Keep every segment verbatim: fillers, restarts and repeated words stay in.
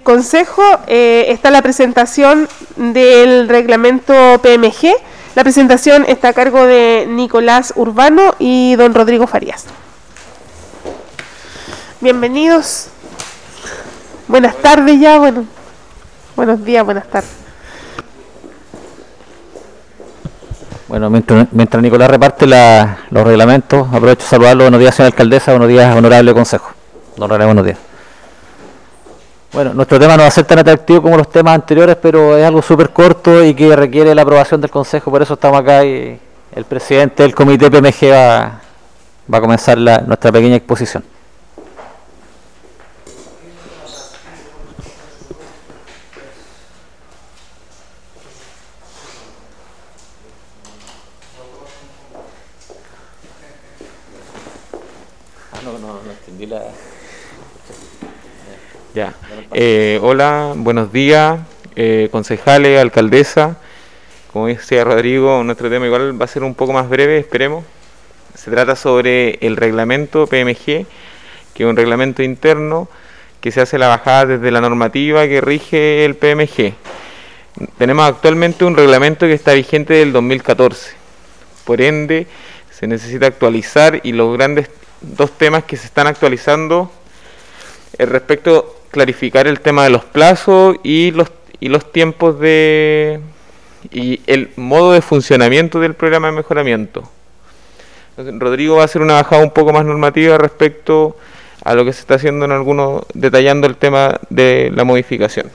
Consejo eh, está la presentación del reglamento P M G. La presentación está a cargo de Nicolás Urbano y don Rodrigo Farías. Bienvenidos. Buenas tardes ya, bueno. Buenos días, buenas tardes. Bueno, mientras, mientras Nicolás reparte la, los reglamentos, aprovecho a saludarlo. Buenos días, señora alcaldesa. Buenos días, honorable consejo. Don René, buenos días. Bueno, nuestro tema no va a ser tan atractivo como los temas anteriores, pero es algo súper corto y que requiere la aprobación del consejo. Por eso estamos acá y el presidente del comité P M G va, va a comenzar la, nuestra pequeña exposición. Ya. Eh, hola, buenos días, eh, concejales, alcaldesa. Como decía Rodrigo, nuestro tema igual va a ser un poco más breve, esperemos. Se trata sobre el reglamento P M G, que es un reglamento interno que se hace la bajada desde la normativa que rige el P M G. Tenemos actualmente un reglamento que está vigente del dos mil catorce. Por ende, se necesita actualizar, y los grandes dos temas que se están actualizando es respecto clarificar el tema de los plazos y los y los tiempos de y el modo de funcionamiento del programa de mejoramiento. Entonces, Rodrigo va a hacer una bajada un poco más normativa respecto a lo que se está haciendo en algunos, detallando el tema de la modificación.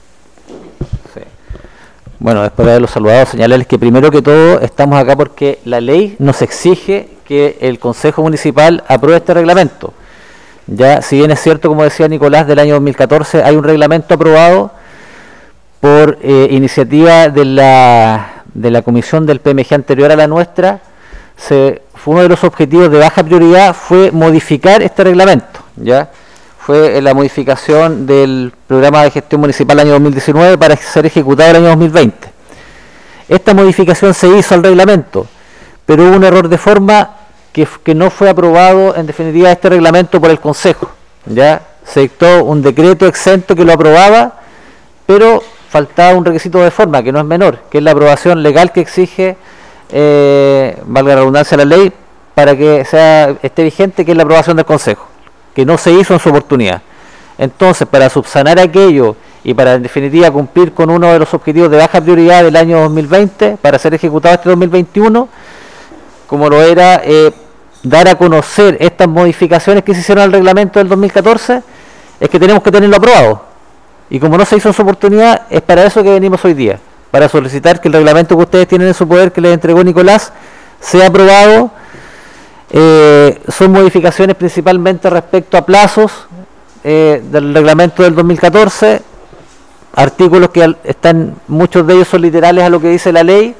Sí. Bueno, después de haberlos saludado, señalarles que primero que todo estamos acá porque la ley nos exige que el Consejo Municipal apruebe este reglamento. Ya, si bien es cierto, como decía Nicolás, del año dos mil catorce, hay un reglamento aprobado por eh, iniciativa de la, de la comisión del P M G anterior a la nuestra. Se, fue uno de los objetivos de baja prioridad fue modificar este reglamento. Ya fue la modificación del programa de gestión municipal año dos mil diecinueve para ser ejecutado el año dos mil veinte. Esta modificación se hizo al reglamento, pero hubo un error de forma Que, que no fue aprobado en definitiva este reglamento por el Consejo. Ya se dictó un decreto exento que lo aprobaba, pero faltaba un requisito de forma que no es menor, que es la aprobación legal que exige, eh, valga la redundancia, la ley para que sea esté vigente, que es la aprobación del Consejo, que no se hizo en su oportunidad. Entonces, para subsanar aquello y para en definitiva cumplir con uno de los objetivos de baja prioridad del año dos mil veinte, para ser ejecutado este dos mil veintiuno, como lo era eh, dar a conocer estas modificaciones que se hicieron al reglamento del dos mil catorce, es que tenemos que tenerlo aprobado. Y como no se hizo en su oportunidad, es para eso que venimos hoy día, para solicitar que el reglamento que ustedes tienen en su poder, que les entregó Nicolás, sea aprobado. Eh, son modificaciones principalmente respecto a plazos eh, del reglamento del dos mil catorce, artículos que están, muchos de ellos son literales a lo que dice la ley,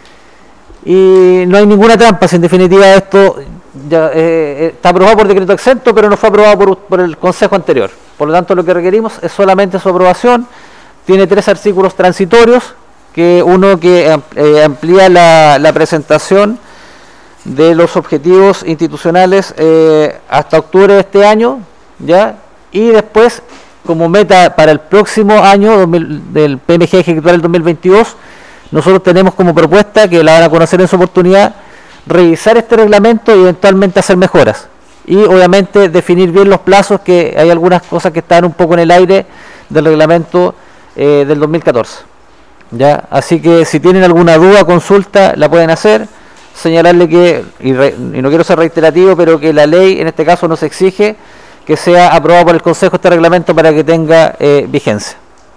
y no hay ninguna trampa. Si en definitiva esto ya, eh, está aprobado por decreto exento, pero no fue aprobado por, por el Consejo anterior. Por lo tanto, lo que requerimos es solamente su aprobación. Tiene tres artículos transitorios, que uno que eh, amplía la, la presentación de los objetivos institucionales eh, hasta octubre de este año, ya, y después como meta para el próximo año dos mil, del P M G ejecutar el dos mil veintidós, nosotros tenemos como propuesta, que la van a conocer en su oportunidad, revisar este reglamento y eventualmente hacer mejoras. Y obviamente definir bien los plazos, que hay algunas cosas que están un poco en el aire del reglamento eh, del dos mil catorce. ¿Ya? Así que si tienen alguna duda, consulta, la pueden hacer. Señalarle que, y, re, y no quiero ser reiterativo, pero que la ley en este caso nos exige que sea aprobado por el Consejo este reglamento para que tenga eh, vigencia.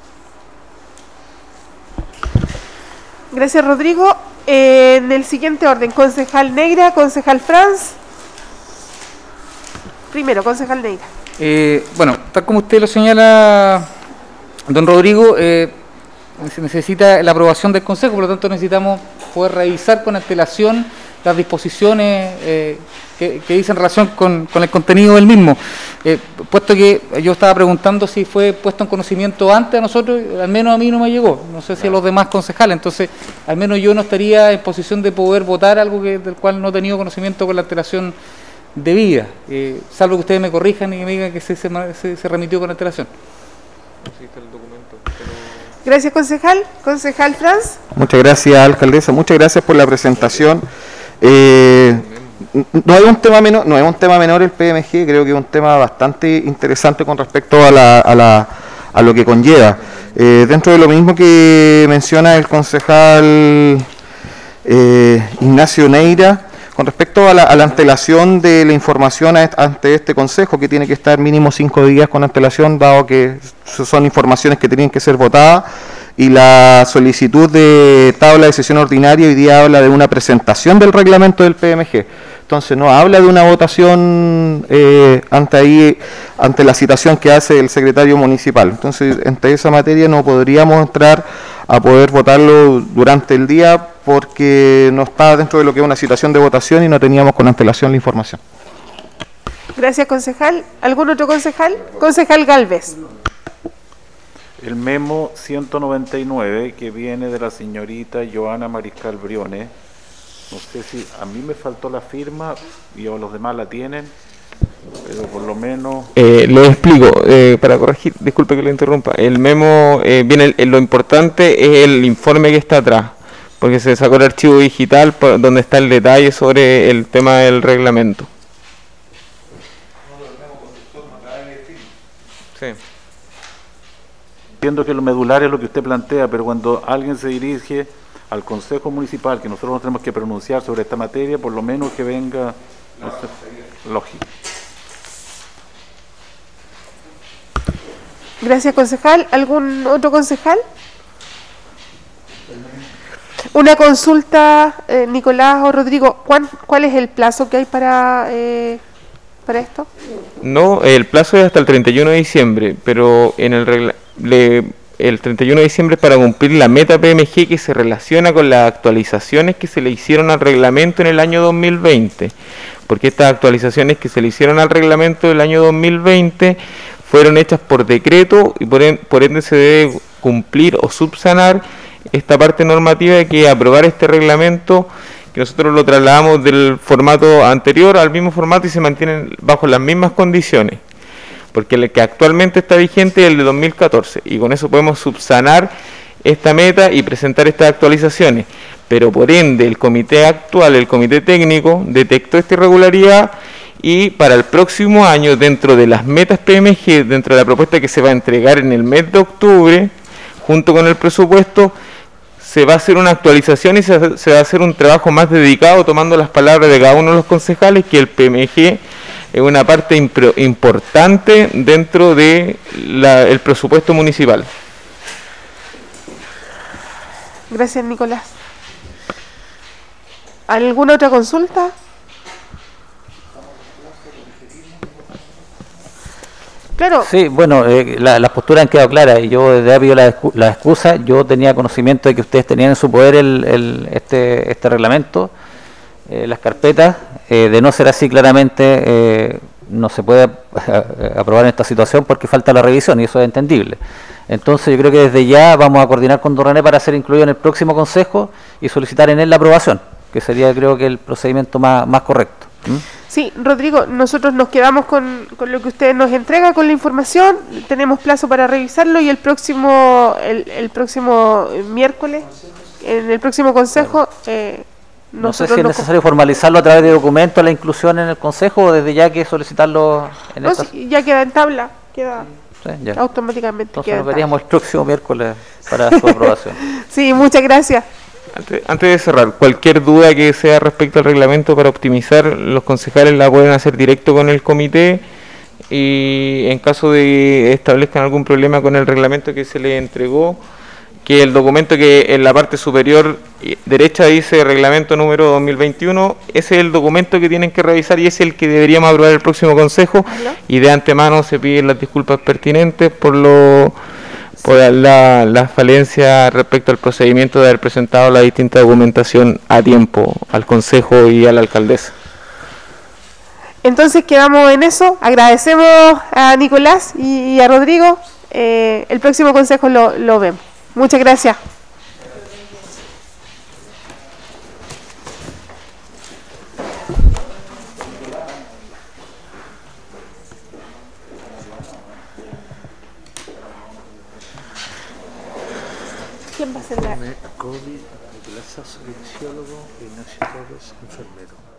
Gracias, Rodrigo. Eh, en el siguiente orden, concejal Neira, concejal Franz. Primero, concejal Neira. Eh, bueno, tal como usted lo señala, don Rodrigo, eh, se necesita la aprobación del Consejo, por lo tanto necesitamos poder revisar con antelación las disposiciones eh, que, que dicen relación con, con el contenido del mismo. Eh, puesto que yo estaba preguntando si fue puesto en conocimiento antes a nosotros, al menos a mí no me llegó, no sé si a los demás concejales, entonces al menos yo no estaría en posición de poder votar algo que, del cual no he tenido conocimiento con la antelación debida, eh, salvo que ustedes me corrijan y me digan que se, se, se remitió con antelación. existe el documento, pero... Gracias, concejal. Concejal Franz. Muchas gracias, alcaldesa. Muchas gracias por la presentación. Eh, no es un tema menor, no es un tema menor el P M G, creo que es un tema bastante interesante con respecto a, la, a, la, a lo que conlleva. Eh, dentro de lo mismo que menciona el concejal eh, Ignacio Neira, con respecto a la, a la antelación de la información a, ante este consejo, que tiene que estar mínimo cinco días con antelación, dado que son informaciones que tienen que ser votadas, y la solicitud de tabla de sesión ordinaria hoy día habla de una presentación del reglamento del P M G. Entonces no habla de una votación eh, ante ahí ante la citación que hace el secretario municipal. Entonces, entre esa materia no podríamos entrar a poder votarlo durante el día porque no está dentro de lo que es una citación de votación y no teníamos con antelación la información. Gracias, concejal. ¿Algún otro concejal? Concejal Galvez. El memo ciento noventa y nueve que viene de la señorita Joana Mariscal Briones, no sé si a mí me faltó la firma y o los demás la tienen, pero por lo menos... Eh, le explico, eh, para corregir, disculpe que lo interrumpa, el memo, eh, viene el, lo importante es el informe que está atrás, porque se sacó el archivo digital por, donde está el detalle sobre el tema del reglamento. Sí. Entiendo que lo medular es lo que usted plantea, pero cuando alguien se dirige al Consejo Municipal, que nosotros nos tenemos que pronunciar sobre esta materia, por lo menos que venga, no sé, lógico. Gracias, concejal. ¿Algún otro concejal? Una consulta, eh, Nicolás o Rodrigo, ¿cuál, ¿cuál es el plazo que hay para, eh, para esto? No, el plazo es hasta el treinta y uno de diciembre, pero en el regla le, el treinta y uno de diciembre es para cumplir la meta P M G que se relaciona con las actualizaciones que se le hicieron al reglamento en el año dos mil veinte, porque estas actualizaciones que se le hicieron al reglamento del año dos mil veinte fueron hechas por decreto y por, en, por ende se debe cumplir o subsanar esta parte normativa de que aprobar este reglamento, que nosotros lo trasladamos del formato anterior al mismo formato y se mantienen bajo las mismas condiciones, porque el que actualmente está vigente es el de dos mil catorce, y con eso podemos subsanar esta meta y presentar estas actualizaciones, pero por ende el comité actual, el comité técnico, detectó esta irregularidad y para el próximo año, dentro de las metas P M G, dentro de la propuesta que se va a entregar en el mes de octubre, junto con el presupuesto, se va a hacer una actualización y se, se va a hacer un trabajo más dedicado, tomando las palabras de cada uno de los concejales, que el P M G es una parte impro, importante dentro de la, el presupuesto municipal. Gracias, Nicolás. ¿Alguna otra consulta? Claro. Sí, bueno, eh, la, las posturas han quedado claras y yo desde ahí pido la, la excusa. Yo tenía conocimiento de que ustedes tenían en su poder el, el, este, este reglamento, eh, las carpetas. Eh, de no ser así, claramente eh, no se puede aprobar en esta situación porque falta la revisión y eso es entendible. Entonces yo creo que desde ya vamos a coordinar con don René para ser incluido en el próximo consejo y solicitar en él la aprobación, que sería creo que el procedimiento más, más correcto. ¿Mm? Sí, Rodrigo, nosotros nos quedamos con, con lo que usted nos entrega, con la información, tenemos plazo para revisarlo y el próximo el, el próximo miércoles, en el próximo consejo... Eh, no sé si es necesario formalizarlo a través de documentos, la inclusión en el consejo, o desde ya que solicitarlo en no, esta... sí, ya queda en tabla, queda sí, ya. automáticamente. Entonces queda nos veríamos el próximo miércoles para su aprobación. Sí, muchas gracias. Antes, antes de cerrar, cualquier duda que sea respecto al reglamento para optimizar, los concejales la pueden hacer directo con el comité y en caso de establezcan algún problema con el reglamento que se les entregó, que el documento que en la parte superior derecha dice reglamento número dos mil veintiuno, ese es el documento que tienen que revisar y es el que deberíamos aprobar el próximo consejo. ¿Hola? Y de antemano se piden las disculpas pertinentes por lo por la, la falencia respecto al procedimiento de haber presentado la distinta documentación a tiempo al consejo y a la alcaldesa. Entonces quedamos en eso, agradecemos a Nicolás y, y a Rodrigo, eh, el próximo consejo lo, lo vemos. Muchas gracias. ¿Quién va a ser la...? COVID, Nicolás Sasso, kinesiólogo, Ignacio Torres, enfermero.